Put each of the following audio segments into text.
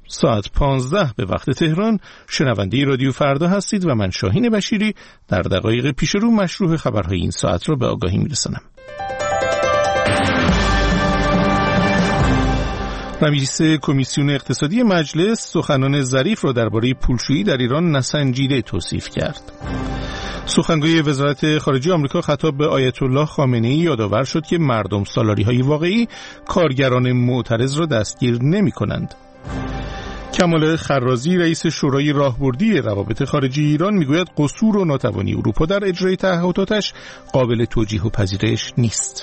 ساعت 15 به وقت تهران شنونده رادیو فردا هستید و من شاهین بشیری در دقایق پیش رو مشروع خبرهای این ساعت را به آگاهی میرسانم. رئیس کمیسیون اقتصادی مجلس سخنان ظریف را درباره پولشویی در ایران نسنجیده توصیف کرد. سخنگوی وزارت خارجه آمریکا خطاب به آیت الله خامنه‌ای یادآور شد که مردم سالاری‌های واقعی کارگران معترض را دستگیر نمی‌کنند. کمال خرازی رئیس شورای راهبردی روابط خارجی ایران میگوید قصور و ناتوانی اروپا در اجرای تعهداتش قابل توجیه و پذیرش نیست.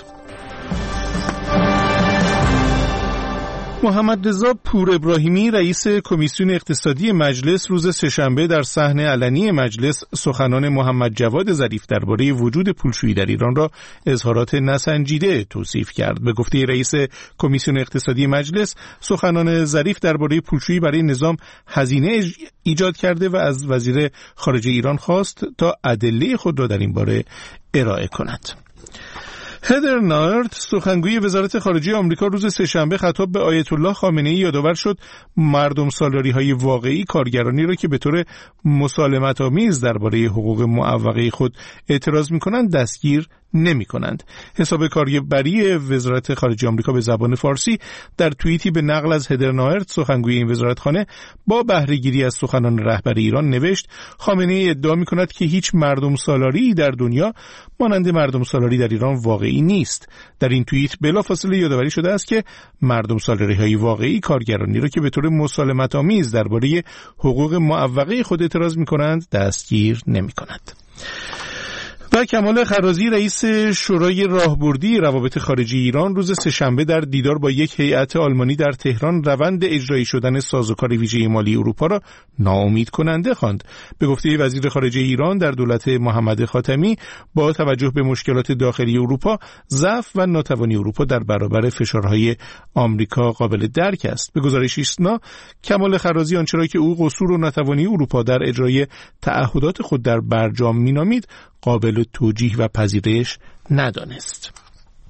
محمد رضا پور ابراهیمی رئیس کمیسیون اقتصادی مجلس روز سه‌شنبه در صحن علنی مجلس سخنان محمد جواد ظریف درباره وجود پولشویی در ایران را اظهارات نسنجیده توصیف کرد. به گفته رئیس کمیسیون اقتصادی مجلس سخنان ظریف درباره پولشویی برای نظام هزینه ایجاد کرده و از وزیر خارجه ایران خواست تا ادله خود را در این باره ارائه کند. هدر نایرت سخنگوی وزارت خارجه آمریکا روز سه‌شنبه خطاب به آیت الله خامنه‌ای یادآور شد مردم سالاری‌های واقعی کارگرانی را که به طور مسالمت‌آمیز درباره حقوق معوقه خود اعتراض می‌کنند دستگیر نمی‌کنند. حساب کاربری وزارت خارجه آمریکا به زبان فارسی در توییتی به نقل از هدر نایرت سخنگوی این وزارتخانه با بهره‌گیری از سخنان رهبر ایران نوشت خامنه‌ای ادعا می‌کند که هیچ مردم سالاری در دنیا مانند مردم سالاری در ایران واقعی نیست. در این توییت بلافاصله یادآوری شده است که مردم سالاری‌های واقعی کارگرانی را که به طور مسالمت‌آمیز درباره حقوق معوقه خود اعتراض می‌کنند دستگیر نمی‌کند. و کمال خرازی رئیس شورای راهبردی روابط خارجی ایران روز سه‌شنبه در دیدار با یک هیئت آلمانی در تهران روند اجرایی شدن سازوکار ویژه مالی اروپا را ناامید کننده خواند. به گفته وزیر خارجه ایران در دولت محمد خاتمی با توجه به مشکلات داخلی اروپا ضعف و ناتوانی اروپا در برابر فشارهای آمریکا قابل درک است. به گزارش ایسنا کمال خرازی آنچه را که او قصور و ناتوانی اروپا در اجرای تعهدات خود در برجام مینامید قابل توجیه و پذیرش ندانست.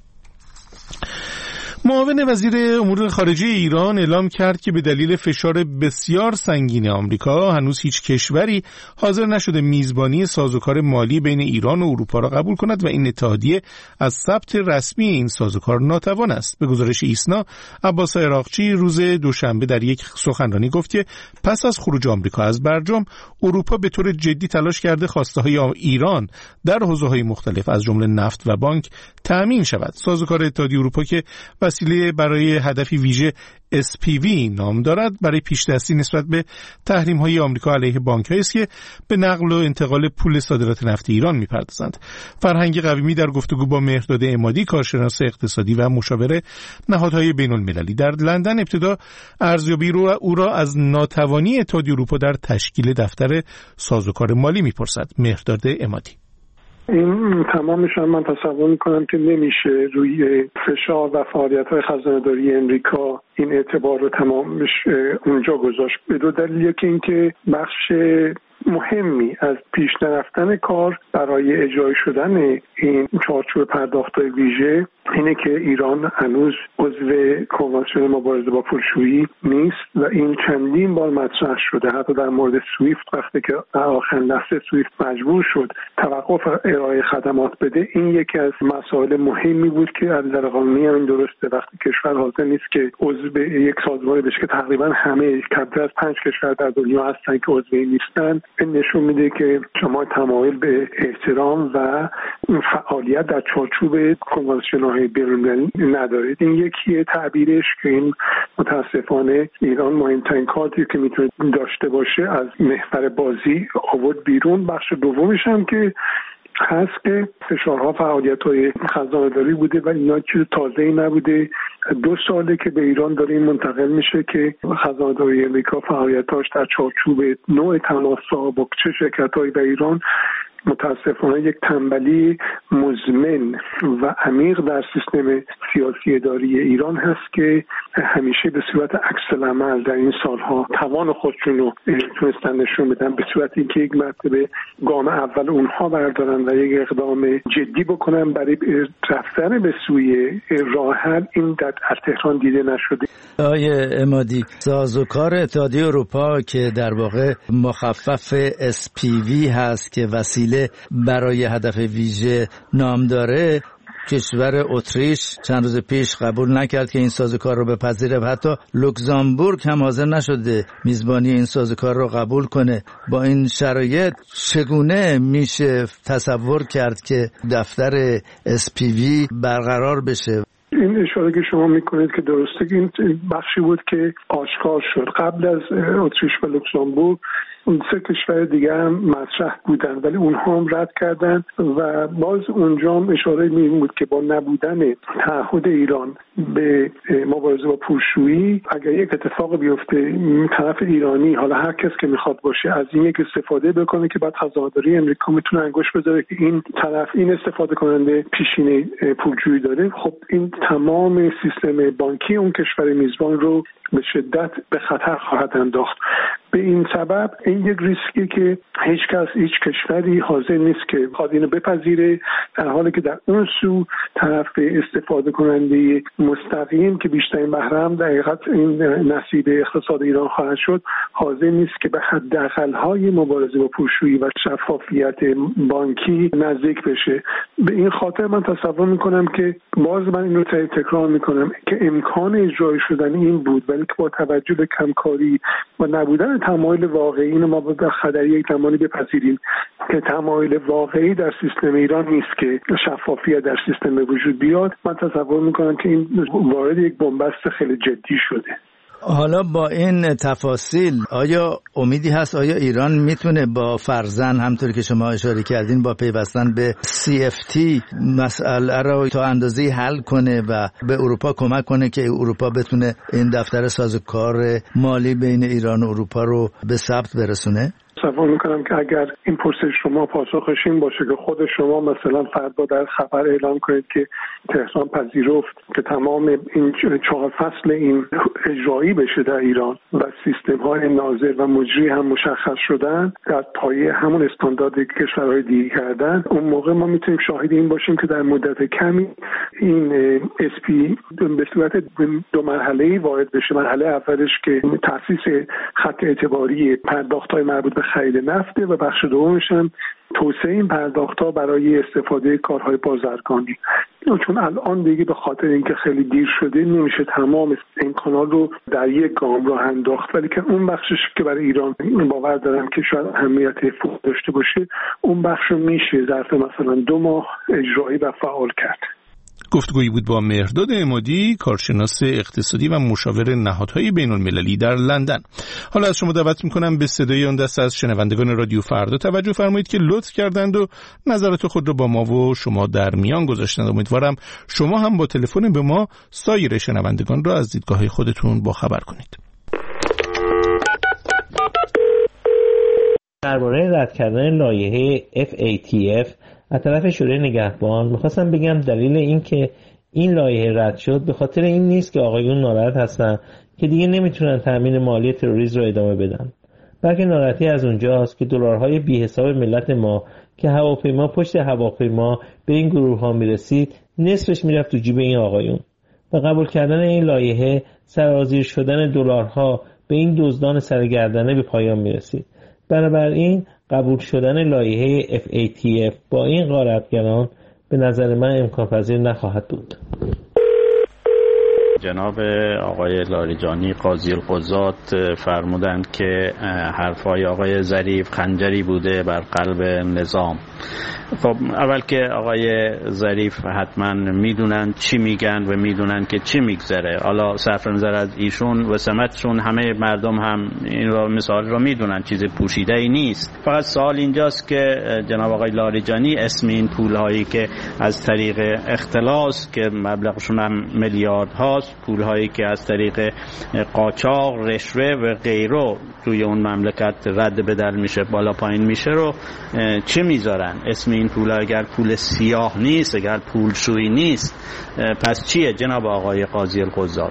معاون وزیر امور خارجه ایران اعلام کرد که به دلیل فشار بسیار سنگین آمریکا هنوز هیچ کشوری حاضر نشده میزبانی سازوکار مالی بین ایران و اروپا را قبول کند و این اتحادیه از ثبت رسمی این سازوکار ناتوان است. به گزارش ایسنا عباس عراقچی روز دوشنبه در یک سخنرانی گفت که پس از خروج آمریکا از برجام اروپا به طور جدی تلاش کرده خواسته‌های ایران در حوزه‌های مختلف از جمله نفت و بانک تأمین شود. سازوکار اتحادیه اروپا که وسیله برای هدفی ویژه SPV نام دارد برای پیشدستی نسبت به تحریم‌های آمریکا علیه بانک‌هایی است که به نقل و انتقال پول صادرات نفت ایران می‌پردازند. فرهنگ قویمی در گفتگو با مهرداد عمادی کارشناس اقتصادی و مشاور نهادهای بین‌المللی در لندن ابتدا ارزیابی او را از ناتوانی اتحادیه اروپا در تشکیل دفتر سازوکار مالی می‌پرسد. مهرداد عمادی: این تمامش من تصور میکنم که نمیشه روی فشار و فعالیت‌های خزانه‌داری امریکا این اعتبار رو تمامش اونجا گذاشت. به دو دلیل که اینکه بخش مهمی از پیش نرفتن کار برای اجرای شدن این چارچوب پرداخت‌های ویژه اینه که ایران هنوز عضو کنوانسیون مبارزه با پولشویی نیست و این چندین بار مطرح شده. حتی در مورد سویفت وقتی که در آخرین لحظه سویفت مجبور شد توقف ارائه خدمات بده، این یکی از مسائل مهمی بود که از نظر قانونی هم درسته. وقتی کشور حاضر نیست که عضو یک سازمانی بشه که تقریبا همه کمتر از 5 کشور در دنیا هستن که عضو نیستن، این نشون میده که شما تمایل به احترام و فعالیت در چارچوب کنوانسیون‌های بین‌المللی ندارید. این یکی تعبیرش که این متاسفانه ایران مهمترین کارتی که میتونه داشته باشه از محور بازی آورد بیرون. بخش دومش هم که هست که فشارها فعالیت‌های خزانه‌داری بوده و اینا چیز تازه‌ای نبوده. 2 ساله که به ایران داره این منتقل میشه که خزانه‌داری امریکا فعالیتاش در چارچوب نوع تماس‌ها با چه شرکت‌هایی به ایران متاسفانه یک تنبلی مزمن و عمیق در سیستم سیاسی اداری ایران هست که همیشه به صورت عکس العمل در این سالها توان خودشون رو تونستن نشون بدن، به صورتی که یک مرتبه گام اول اونها بردارن و یک اقدام جدی بکنن برای رفتن به سوی راه حل. این در تهران دیده نشده. آقای عمادی، سازوکار اتحادیه اروپا که در واقع مخفف SPV هست که وسیله برای هدف ویژه نام داره، کشور اتریش چند روز پیش قبول نکرد که این سازوکار رو بپذیره و حتی لوکزامبورگ هم حاضر نشده میزبانی این سازوکار رو قبول کنه. با این شرایط چگونه میشه تصور کرد که دفتر SPV برقرار بشه؟ این اشاره که شما میکنید که درسته که این بخشی بود که آشکار شد. قبل از اتریش و لوکزامبورگ اون سه کشور دیگه هم مطرح بودن ولی اونها هم رد کردن و باز اونجا هم اشاره می بود که با نبودن تعهد ایران به مبارزه با پولشویی، اگر یک اتفاق بیفته طرف ایرانی، حالا هر کس که میخواد باشه، از این یک استفاده بکنه که بعد خزانه‌داری امریکا میتونه انگشت بذاره که این طرف این استفاده کننده پیشینه پولجویی داره. خب این تمام سیستم بانکی اون کشور میزبان رو به شدت به خطر خواهد انداخت. به این سبب این یک ریسکی که هیچ کشوری حاضر نیست که خواهد اینو بپذیره، در حالی که در اون سو طرف استفاده کننده مستقیم که بیشترین بهره هم در حقیقت این نصیب اقتصاد ایران خواهد شد، حاضر نیست که به حداقل‌های مبارزه با پولشویی و شفافیت بانکی نزدیک بشه. به این خاطر من تصور میکنم که باز من این رو تکرار میکنم که امکان اجرای شدن این بود، ولی که با توجه به کمکاری و نبودن تمایل واقعی، اینو ما باید خدری یک زمانی بپذیریم که تمایل واقعی در سیستم ایران نیست که شفافیت در سیستم به وجود بیاد. من تصور میکنم که این وارد یک بنبست خیلی جدی شده. حالا با این تفاصیل آیا امیدی هست؟ آیا ایران میتونه با فرزن همطور که شما اشاره کردین با پیوستن به CFT مسئله را تا اندازه‌ای حل کنه و به اروپا کمک کنه که اروپا بتونه این دفتر سازوکار مالی بین ایران و اروپا رو به ثبت برسونه؟ تصور میکنم که اگر این پرسش شما پاسخش این باشه که خود شما مثلا فردا در خبر اعلام کنید که تهران پذیرفت که تمام این 4 فصل این اجرایی بشه در ایران و سیستم های ناظر و مجری هم مشخص شدن در پایه همون استانداردی که کشورهای دیگه کردن، اون موقع ما میتونیم شاهد این باشیم که در مدت کمی این SP به صورت 2 مرحله‌ای وارد بشه. مرحله اولش که تأسیس خط اعتباری پرداخت‌های مربوط به خرید نفت و بخش دومش هم توسعه این پرداخت‌ها برای استفاده کارهای بازرگانی. چون الان دیگه به خاطر اینکه خیلی دیر شده نمیشه تمام این کانال رو در یک گام راه انداخت، ولی که اون بخشش که برای ایران باور دارم که شاید اهمیت فوق داشته باشه، اون بخش رو میشه ظرف مثلا 2 ماه اجرایی و فعال کرد. گفتگویی بود با مهرداد عمادی، کارشناس اقتصادی و مشاور نهادهای بین‌المللی در لندن. حالا از شما دعوت میکنم به صدای آن دسته از شنوندگان رادیو فردا توجه فرمایید که لطف کردند و نظرات خود را با ما و شما در میان گذاشتند. امیدوارم شما هم با تلفن به ما سایر شنوندگان را از دیدگاه خودتون باخبر کنید. درباره رد کردن لایحه FATF از طرف شورای نگهبان میخواستم بگم دلیل این که این لایحه رد شد به خاطر این نیست که آقایون ناراحت هستن که دیگه نمیتونن تامین مالی تروریسم رو ادامه بدن، بلکه ناراحتی از اونجاست که دلارهای بی حساب ملت ما که هواپیما پشت هواپیما به این گروه ها میرسید نصفش میرفت تو جیب این آقایون. با قبول کردن این لایحه سرازیر شدن دلارها به این دزدان سرگردنه به پایان میرسید. بنابراین قبول شدن لایحه FATF با این غارتگران به نظر من امکان پذیر نخواهد بود. جناب آقای لاریجانی قاضی القضات فرمودند که حرفای آقای ظریف خنجری بوده بر قلب نظام. خب اول که آقای ظریف حتما میدونن چی میگن و میدونن که چی میگذره. حالا صرف نظر از ایشون و سمتشون همه مردم هم این رو مثال رو میدونن، چیز پوشیده ای نیست. فقط سوال اینجاست که جناب آقای لاریجانی اسم این پول هایی که از طریق اختلاس که مبلغشون هم میلیارد هاست هاست، پولهایی که از طریق قاچاق، رشوه و غیره توی اون مملکت رد بدل میشه، بالا پایین میشه رو چه میذارن؟ اسم این پول اگر پول سیاه نیست، اگر پولشویی نیست، پس چیه جناب آقای قاضی القضات؟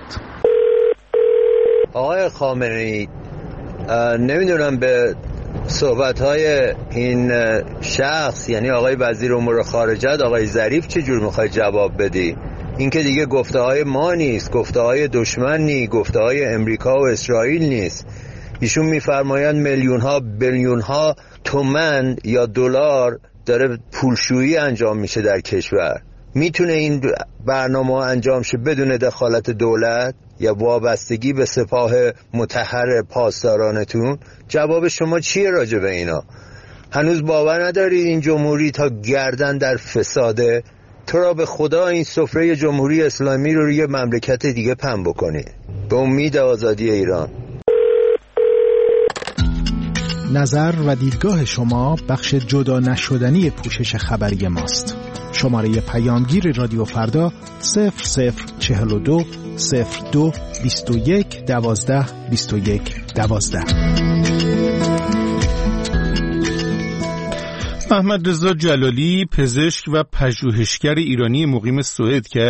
آقای خامنه‌ای، نمیدونم به صحبت‌های این شخص، یعنی آقای وزیر امور خارجه آقای ظریف چجور میخوای جواب بدی؟ این که دیگه گفته‌های ما نیست، گفته‌های دشمن نیست، گفته‌های امریکا و اسرائیل نیست. ایشون میفرمایند میلیون‌ها بیلیون‌ها تومان یا دلار داره پولشویی انجام میشه در کشور. میتونه این برنامه انجام شه بدون دخالت دولت یا وابستگی به سپاه مطهر پاسدارانتون؟ جواب شما چیه راجع به اینا؟ هنوز باور ندارید این جمهوری تا گردن در فساده؟ تو را به خدا این سفره جمهوری اسلامی رو روی مملکت دیگه پهن بکنید به امید آزادی ایران. نظر و دیدگاه شما بخش جدا نشدنی پوشش خبری ماست. شماره پیامگیر رادیو فردا 0042 02 21 12 21 12. احمد رضا جلالی، پزشک و پژوهشگر ایرانی مقیم سوئد که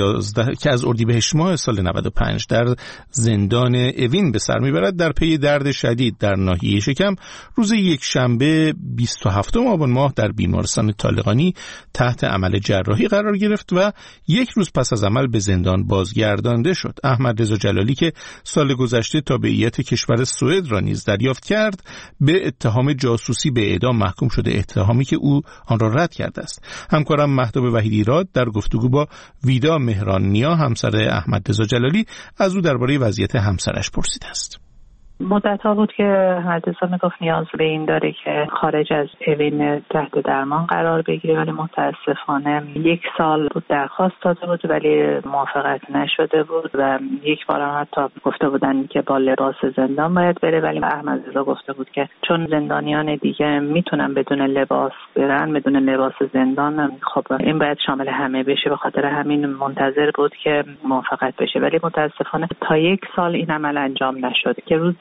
از اردیبهشت ماه سال 95 در زندان اوین به سر میبرد، در پی درد شدید در ناحیه شکم روز یکشنبه 27 آبان ماه در بیمارستان طالقانی تحت عمل جراحی قرار گرفت و یک روز پس از عمل به زندان بازگردانده شد. احمد رضا جلالی که سال گذشته تابعیت کشور سوئد را نیز دریافت کرد، به اتهام جاسوسی به اعدام محکوم شده، اتهامی که او آن را رد کرده است. همکارم مهتاب وحیدی‌راد در گفتگو با ویدا مهرانیا، همسر احمد رضا جلالی، از او درباره وضعیت همسرش پرسیده است. مدت‌ها بود که احمد رضا میگفت نیاز به این داره که خارج از اوین تحت درمان قرار بگیره، ولی متاسفانه 1 سال بود درخواست داده بود ولی موافقت نشده بود و یک بار هم حتی گفته بودن که با لباس زندان باید بره، ولی احمد رضا گفته بود که چون زندانیان دیگه میتونن بدون لباس برن، بدون لباس زندان، خب این باید شامل همه بشه، به خاطر همین منتظر بود که موافقت بشه، ولی متاسفانه تا 1 سال این عمل انجام نشد که روز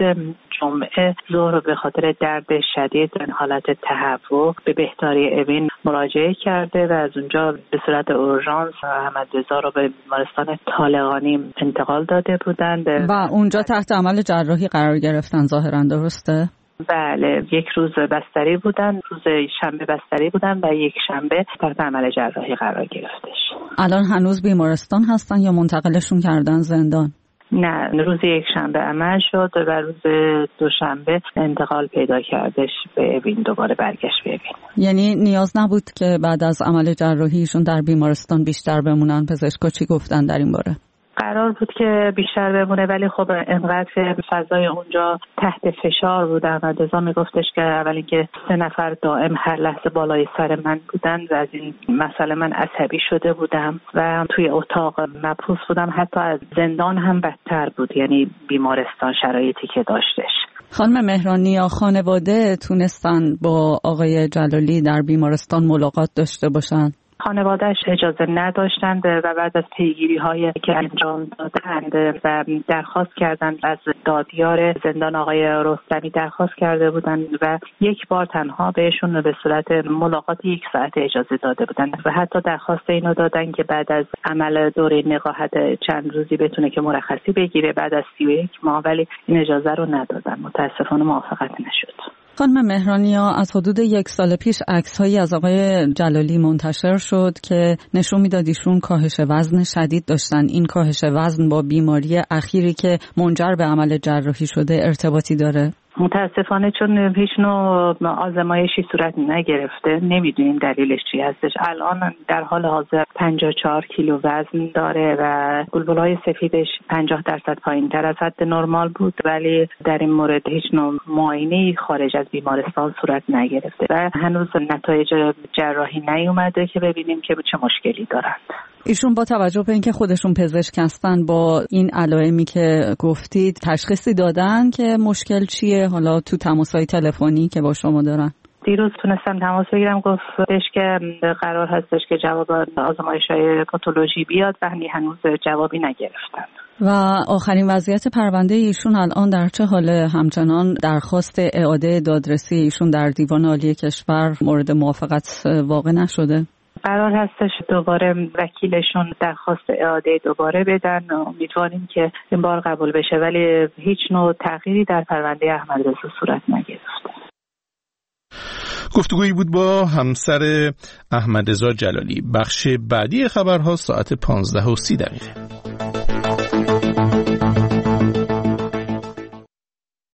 جمعه ظهر به خاطر درد شدید در حالت تهوع به بهداری اوین مراجعه کرده و از اونجا به صورت اورژانس احمد رضا رو به بیمارستان طالقانی انتقال داده بودند و اونجا تحت عمل جراحی قرار گرفتن. ظاهرا درسته؟ بله، 1 روز بستری بودن، روز شنبه بستری بودن و یک شنبه تحت عمل جراحی قرار گرفتش. الان هنوز بیمارستان هستن یا منتقلشون کردن زندان؟ نه، روز یکشنبه عمل شد و روز دوشنبه انتقال پیدا کردش به اوین، دوباره برگشت به اوین. یعنی نیاز نبود که بعد از عمل جراحیشون در بیمارستان بیشتر بمونن؟ پزشکا چی گفتن در این باره؟ قرار بود که بیشتر بمونه ولی خب انقدر فضای اونجا تحت فشار بود. احمد رضا میگفتش که اولی که 3 نفر دائم هر لحظه بالای سر من بودن و از این مسئله من عصبی شده بودم و توی اتاق مبحوث بودم، حتی از زندان هم بدتر بود، یعنی بیمارستان شرایطی که داشتش. خانم مهرانیا، خانواده تونستن با آقای جلالی در بیمارستان ملاقات داشته باشن؟ خانواده‌اش اجازه نداشتند و بعد از پیگیری‌هایی که انجام دادند و درخواست کردند از دادیار زندان آقای رستمی درخواست کرده بودند و یک بار تنها بهشون به صورت ملاقات 1 ساعت اجازه داده بودند و حتی درخواست اینو دادن که بعد از عمل دوره نقاهت چند روزی بتونه که مرخصی بگیره بعد از 31 ماه، ولی این اجازه رو ندادن. متاسفانه موافقت نشد. خانم مهرانیا، از حدود 1 سال پیش عکس‌هایی از آقای جلالی منتشر شد که نشون میداد ایشون کاهش وزن شدید داشتن. این کاهش وزن با بیماری اخیری که منجر به عمل جراحی شده ارتباطی داره؟ متاسفانه چون هیچ نوع آزمایشی صورت نگرفته نمیدونیم دلیلش چی هستش. الان در حال حاضر 54 کیلو وزن داره و بلبل‌های سفیدش 50% پایین‌تر از حد نرمال بود، ولی در این مورد هیچ نوع معاینه‌ای خارج از بیمارستان صورت نگرفته و هنوز نتایج جراحی نیومده که ببینیم که چه مشکلی دارند. ایشون با توجه به اینکه خودشون پزشک هستن، با این علائمی که گفتید تشخیصی دادن که مشکل چیه؟ حالا تو تماس‌های تلفنی که با شما دارن؟ دیروز تونستم تماس بگیرم، گفتش که قرار هستش که جواب آزمایش‌های پاتولوژی بیاد و هنوز جوابی نگرفتن. و آخرین وضعیت پرونده ایشون الان در چه حاله؟ همچنان درخواست اعاده دادرسی ایشون در دیوان عالی کشور مورد موافقت واقع نشده؟ قرار هستش دوباره وکیلشون درخواست اعاده دوباره بدن. امیدواریم که این بار قبول بشه، ولی هیچ نوع تغییری در پرونده احمدرضا صورت نگرفته. گفتگویی بود با همسر احمدرضا جلالی. بخش بعدی خبرها ساعت 15:30.